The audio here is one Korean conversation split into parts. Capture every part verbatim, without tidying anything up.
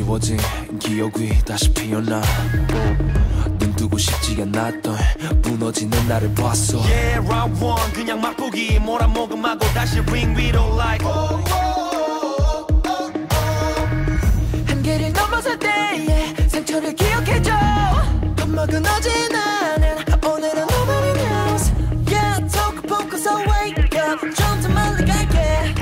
지워진 기억이 다시 피어나 눈 뜨고 싶지 않았던 무너지는 나를 봤어. Yeah, round one 그냥 맛보기 몰아먹음하고 다시 ring 위로 like 한계를 넘어설 때의 상처를 기억해줘. 겁먹은 어제 나는 오늘은 nobody knows. Yeah, talk focus away. Yeah, 좀 더 멀리 갈게.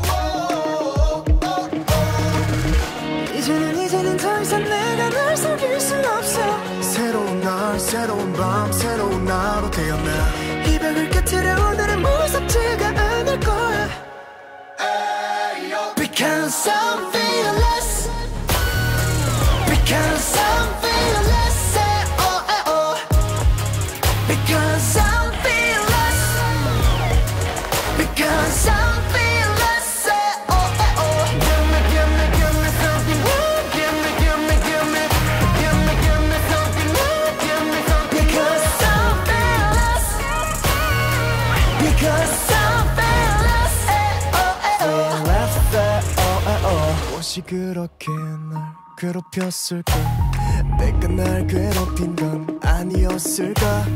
이제는 이제는 더 이상 내가 널 속일 순 없어. 새로운 날 새로운 밤 새로운 나로 태어나 이 벽을 깨트려 오늘은 무섭지가 않을 거야. Because I'm fearless. Because I'm fearless. Say oh eh, oh. Because I'm fearless. Because I'm fearless. Say oh eh, oh. Give me, give me, give me something new. Give me, give me, give me, give me, give me something new. Give me something. Because I'm fearless. Because I'm fearless. Say oh eh, oh. Fearless say oh eh, oh. 무엇이 그렇게 날 괴롭혔을까? 내가 날 괴롭힌 건 아니었을까?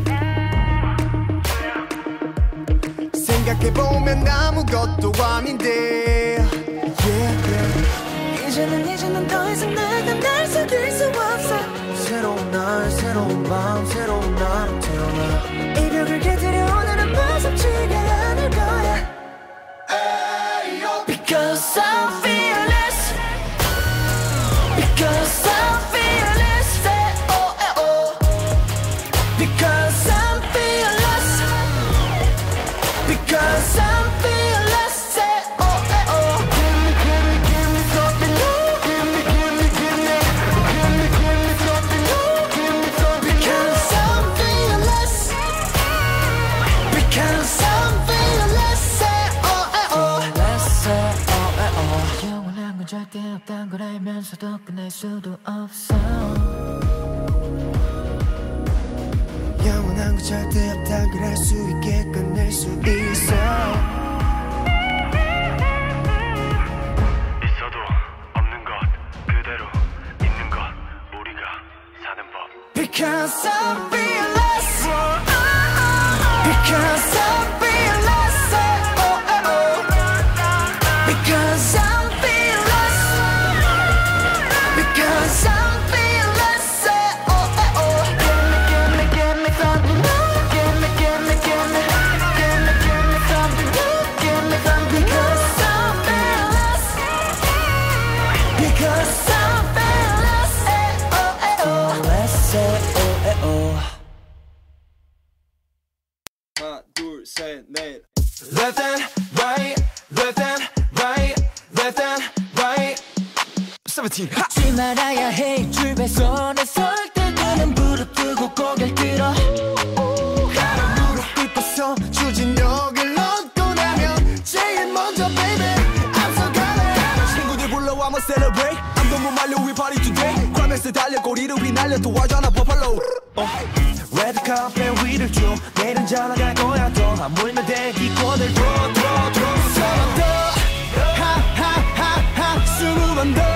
생각해보면 아무것도 아닌데 yeah, yeah. 이제는 이제는 더 이상 내가 날 속일 수 없어. 새로운 날 새로운 밤 새로운 나로 태어나 이 벽을 깨뜨려 오늘은 무섭지가 않을 거야. Because I'm fearless. Because I'm fearless. Say oh eh, oh. Because I'm fearless. Because I'm fearless. Say oh eh, oh. Give me, give me, give me something new. Give me, give me, give me, give me, give me something new. Give me something new. Because I'm fearless. Because I'm fearless. Say oh eh, oh. Let's say oh eh, oh. 영원한 건 절대 없단 걸 알면서도 끝낼 수도 없어. 영원한 건 절대 없단 걸 알 수 있게 끝낼 수 있어 있어도 없는 것 그대로 있는 것 우리가 사는 법. Because I'm fearless. Because I'm fearless. Say oh eh, oh. Because I'm fearless. Because I'm fearless. Say oh eh, oh. Give me, give me, give me something new. Give me, give me, give me, give me, give me something new. Give me something. Because I'm fearless. Because I'm fearless. Say oh eh, oh. Let's say oh eh, oh. 하나 둘셋넷 left and right left and right left and right seventeen 잊지 말아야 해 줄배선에 설 때 그는 무릎 뜨고 고개를 들어. 무릎 꿇고서 추진력을 얻고 나면 제일 먼저 baby 앞서가네 친구들 불러 I'ma celebrate I'm 너무 말려 we party today 과메스 달려 꼬리를 휘날려 도와줘나 버팔로 레드 카펫 위를 쭉 내일은 잘 나갈 거야 또 하물며 대기권을 들어 들어 들어 서로 더 하하하하 스무 번 더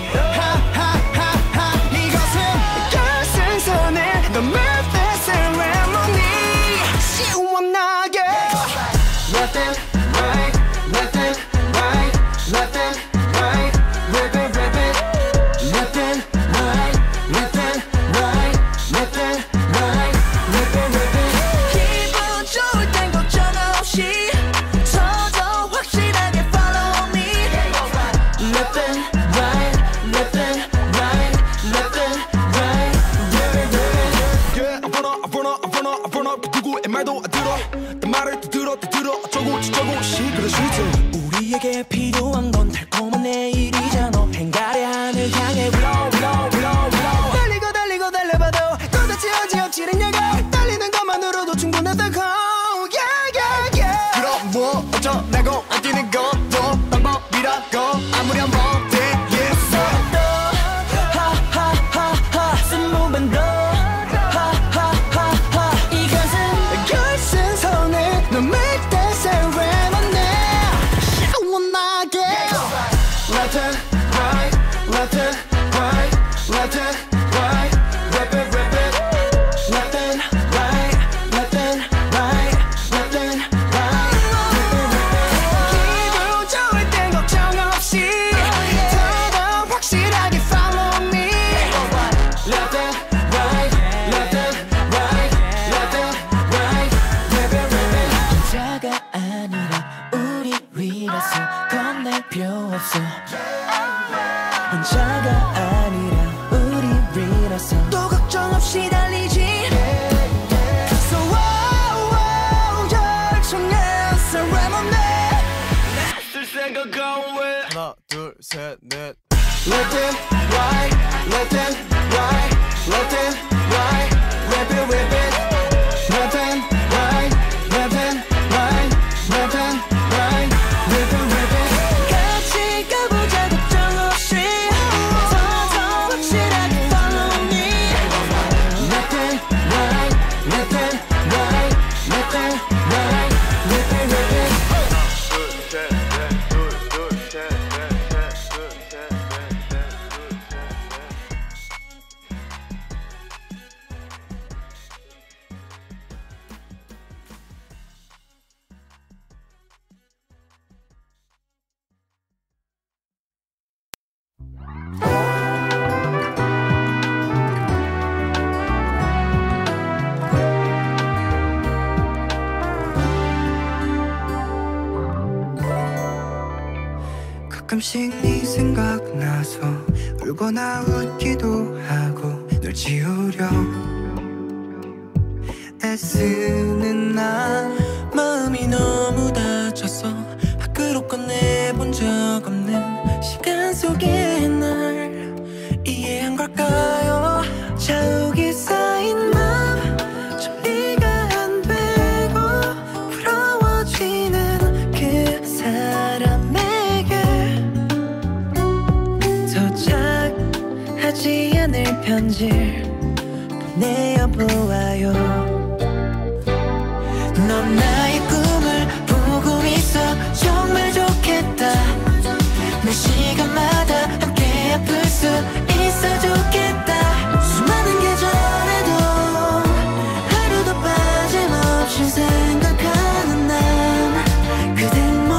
하하하하 이것은 결승선에 The birthday ceremony 시원하게 Left and right Left and right Left and right Rip it rip it Left and right Left and right Left and right Rip it rip it 기분 좋을 땐 걱정 없이 더 확실하게 follow me. Left and right Left and right Left and right Rip it rip it Yeah I run up I run up I run up I run up 그 누구의 말도 안 들어 내 말을 또 들어 또 들어 어쩌고 저쩌고 시끄러 시끄러 우리에게 필요한 건 달콤한 내일이잖아 행가래 하늘 향해 blow blow blow blow 달리고 달리고 달려봐도 도대체 어찌 엎치느냐고 달리는 것만으로도 충분하다고 yeah yeah yeah 그럼 뭐 어쩌라고 안 뛰는 것도 방법이라고 아무리 한번 되겠어 하하하하 스무 번 더. 하하하하 이것은 결승선에 너 make that ceremony 시원하게 Left and right Left and 셋, 넷. Left and right, left and right, left and right, rip it, rip it. Left and right, left and right, left and right, rip it, rip it. 같이 가보자 걱정 없이 더 더 확실하게 follow me. Left and right, left and right, left and right, rip it, rip it. 가끔씩 네 생각나서 울거나 웃기도 하고 널 지우려 애쓰는 난 마음이 너무 다쳐서 밖으로 꺼내본 적 없는 시간 속에 날 이해한 걸까요? 자욱이 쌓인 맘 정리가 안 되고 부러워지는 그 사람에게 도착하지 않을 편지를 보내어보아요. 넌 나의 꿈을 보고 있어 정말 좋겠다. 매 시간마다 함께 아플 수 있어 좋겠다. 수많은 계절에도 하루도 빠짐없이 생각하는 난 그댄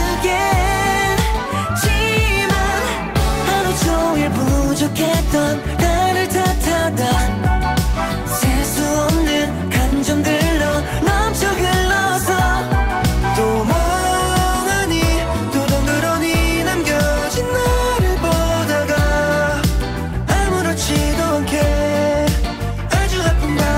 모르겠지만 하루 종일 부족했던 나를 탓하다. 셀 수 없는 감정들로 넘쳐 흘러서 또 멍하니 또 덩그러니 남겨진 나를 보다가 아무렇지도 않게 아주 아픈 밤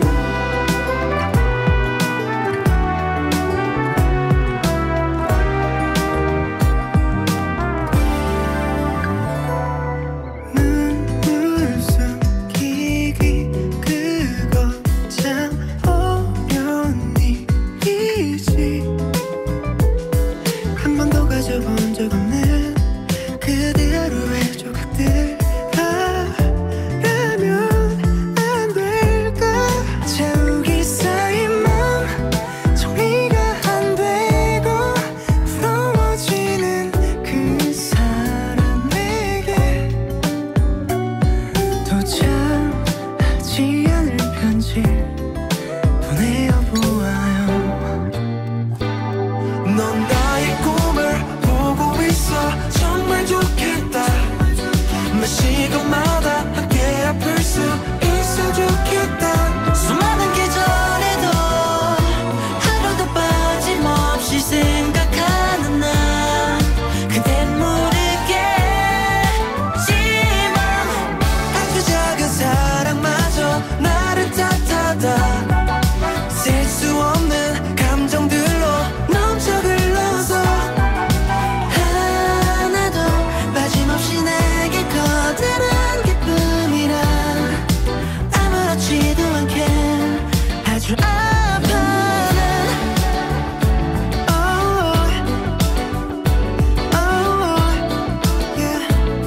눈물 숨기기 그거 참 어려운 일이지. 한 번도 가져본 적 없는 그대 하루의 조각들 바라면 안 될까. 자욱이 쌓인 맘 정리가 안 되고 부러워지는 그 사람에게 도착하지 않을 편지 보내어보아요. 넌 나의 꿈을 보고 있어 정말 좋겠다. 매 시간마다 함께 아플 수 있어 좋겠다. 수많은 계절에도 하루도 빠짐없이 생각하는 난 그댄 모르겠지만 아주 작은 사랑마저 나를 탓하다. 셀 수 없는 감정들로 넘쳐 흘러서 하나도 빠짐없이 내게 커다란 기쁨이라 아무렇지도 않게 아주 아파하는 oh, oh, yeah.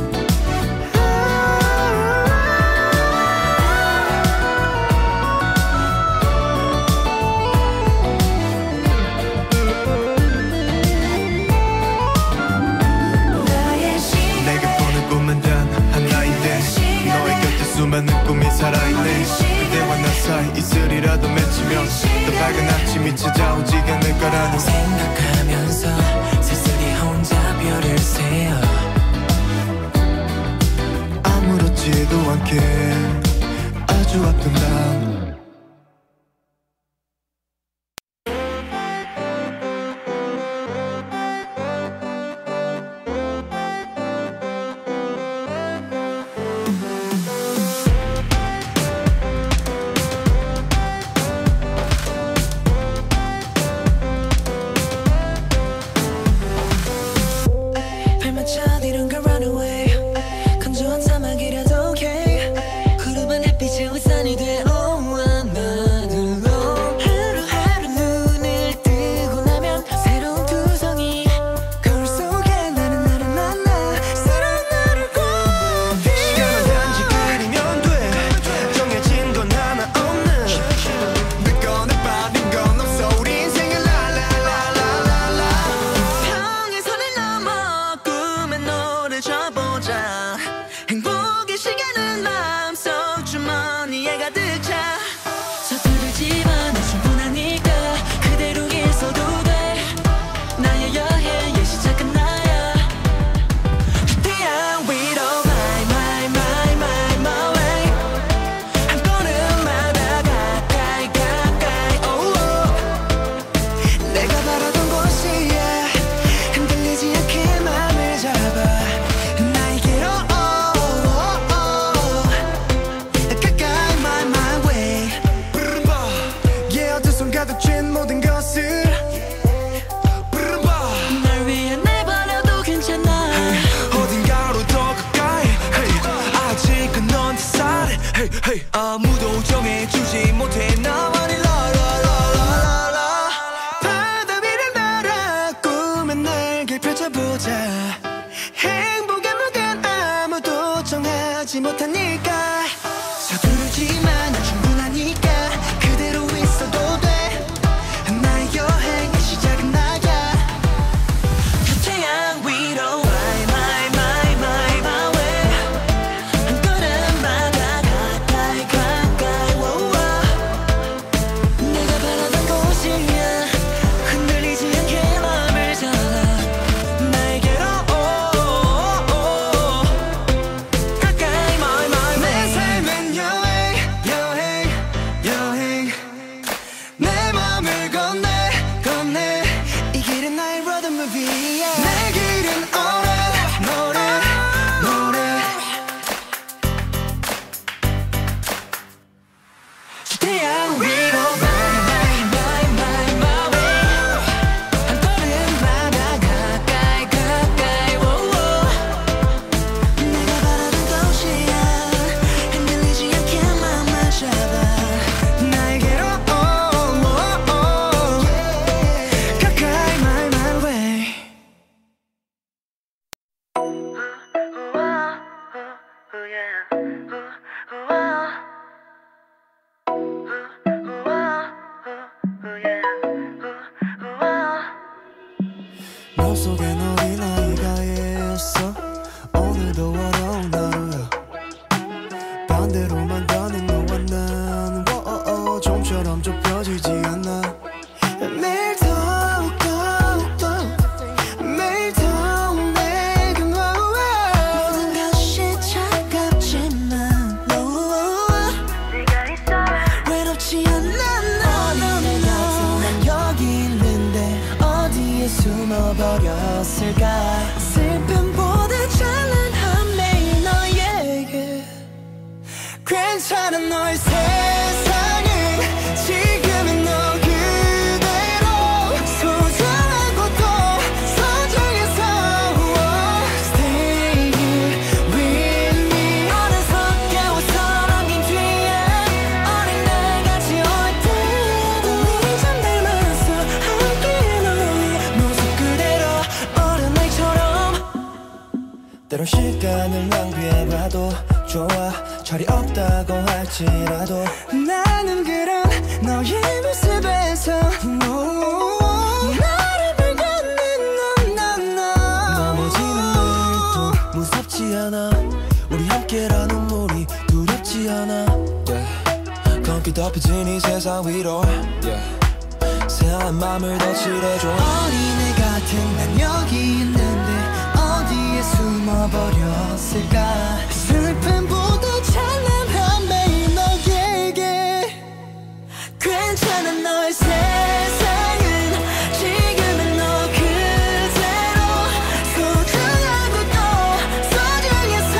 나의 시간 내게 보는 꿈은 단 하나인데 너의 곁에 수많은 꿈이 살아있네. 그대와 나 사이 이슬이라도 맺히면 더 밝은 아침이 찾아오지 않을 거라는 생각하면서 쓸쓸히 혼자 별을 세어 아무렇지도 않게 아주 아픈 밤. 발만 차디른 속엔 어린아이가 있어. 오늘도 어려운 하루야. 반대로만 가는 너와 난 워어어 좀처럼 좁혀지지 않아. 매일 더욱더 매일 더 내게 모든 것이 차갑지만 네가 있어 외롭지 않아. 어린애 같은 난 여기 있는데 어디에 숨어버렸을까. 슬픔보다 찬란한 매일 너에게 괜찮아. 너의 세상은 지금의 너 그대로 소중하고 또 소중해서 Stay here with me. 어느새 깨워서 남긴 뒤에 어린애같이 올 때도 네 잠 닮아서 함께 너의 모습 그대로 어린아이처럼. 때론 시간을 낭비해봐도 좋아. 철이 없다고 할지라도 나는 그런 너의 모습에서 no, 나를 불가는 넌 넘어지는 일도 무섭지 않아. 우리 함께라는 눈물이 두렵지 않아. yeah. 검게 덮여진 이 세상 위로 yeah. 새하얀 맘을 더 칠해줘. 어린애 같은 난 여기 있는데 어디에 숨어버렸을까. 슬픔보다 찬란한 매일 너에게 괜찮아. 너의 세상은 지금의 너 그대로 소중하고 또 소중해서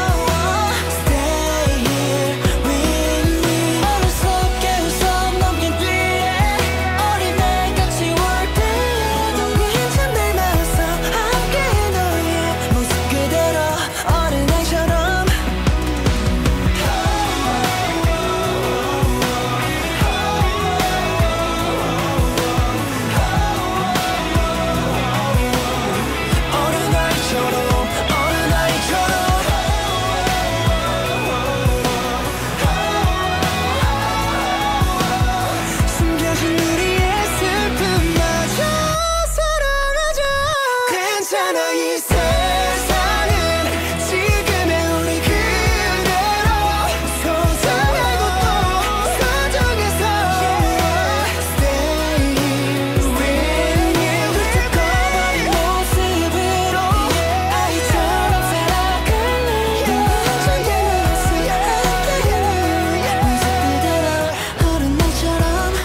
Stay here with me. 어느새 깨워서 넘긴 뒤에 어린애같이 올 때도 네 잠 닮아서 함께 너의 모습 그대로 어린아이처럼. 어린아이처럼 어린아이처럼 숨겨진 우리의 슬픔마저 사랑하자. 괜찮아. 이 세상은 지금의 우리 그대로 소중하고 또 소중해서 Stay with me. 훑어버린 모습으로 아이처럼 살아갈래. 전개 모습 함께 모습 그대로 어른아이처럼.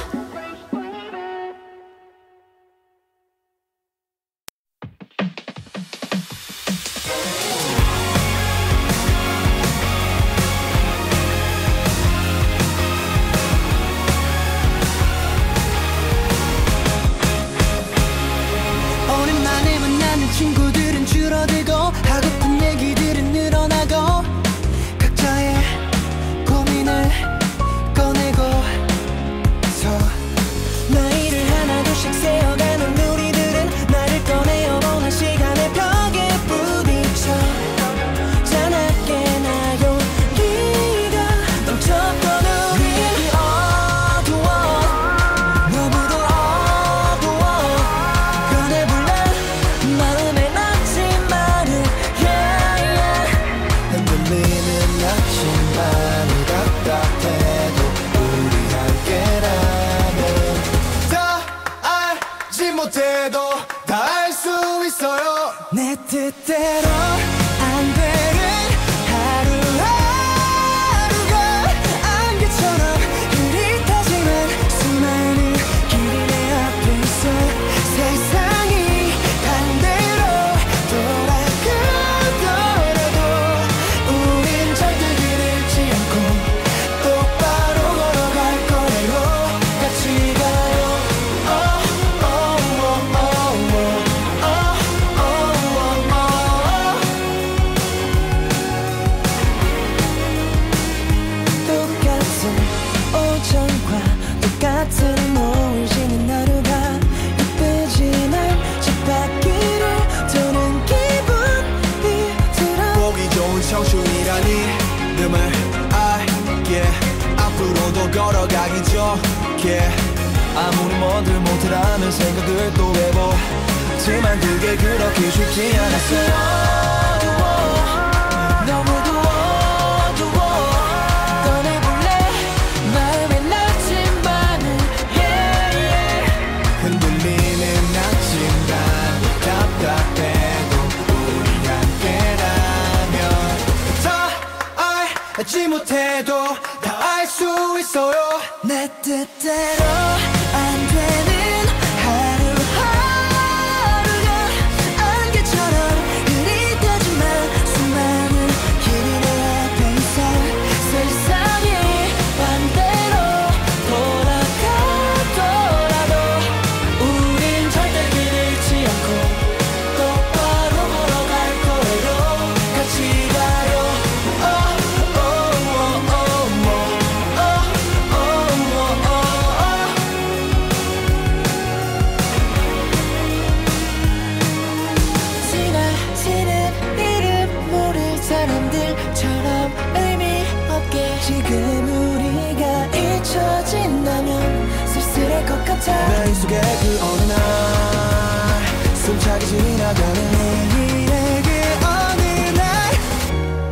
오랜만에 만나는 친구들은 줄어들고 하고픈 얘기들은 늘어나고 각자의 고민을 꺼내고서 나이를 하나둘씩 세어가는 우리들은 나를 꺼내어 보는 시간의 벽에 부딪혀 자나깨 나 용기가 넘쳤던 우리 어두워 너무도 어두워 변해볼래 마음에 낙심만을 yeah, yeah. 흔들리는 낙심만을 답답해도 우리 함께라면 다 알지 못해도 다 알 수 있어요. 내 뜻대로 안 되는 하루하루가 안개처럼 흐릿하지만 수많은 길이 내 앞에 있어. 세상이 반대로 돌아가더라도 우린 절대 길 잃지 않고 똑바로 걸어갈 거예요. 같이 가요. oh, oh, oh, oh, oh. 똑같은 오전과 똑같은 노을 지는 하루가 예쁘지만 쳇바퀴를 도는 기분이 들어. 보기 좋은 청춘이라니 놈을 알게 앞으로도 걸어가기 좋게 아무리 뭔들 못해라는 생각을 또 해보 하지만 그게 그렇게 쉽지 않았어. 너무도 어두워. 꺼내볼래 마음의 나침반을. yeah, yeah. 흔들리는 나침반 답답해도 우리 함께라면 다 알지 못해도 다 알 수 있어요. 내 뜻대로 안 되는 하루하루가 안개처럼 흐릿하지만 수많은 길이 내 앞에 있어. 세상이 반대로 돌아가더라도 우린 절대 길 잃지 않고 똑바로 걸어갈 거예요. 같이 가요. oh, oh, oh, oh, oh, oh, oh, oh, oh. 지나치는 이름 모를 사람들처럼 의미 없게 지금 우리가 잊혀진다면 쓸쓸할 것 같아. 내 속에 그 어느 날 숨차게 지나가는 내일에게 어느 날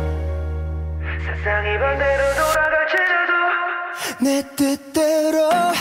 세상이 반대로 돌아갈지라도 내 뜻대로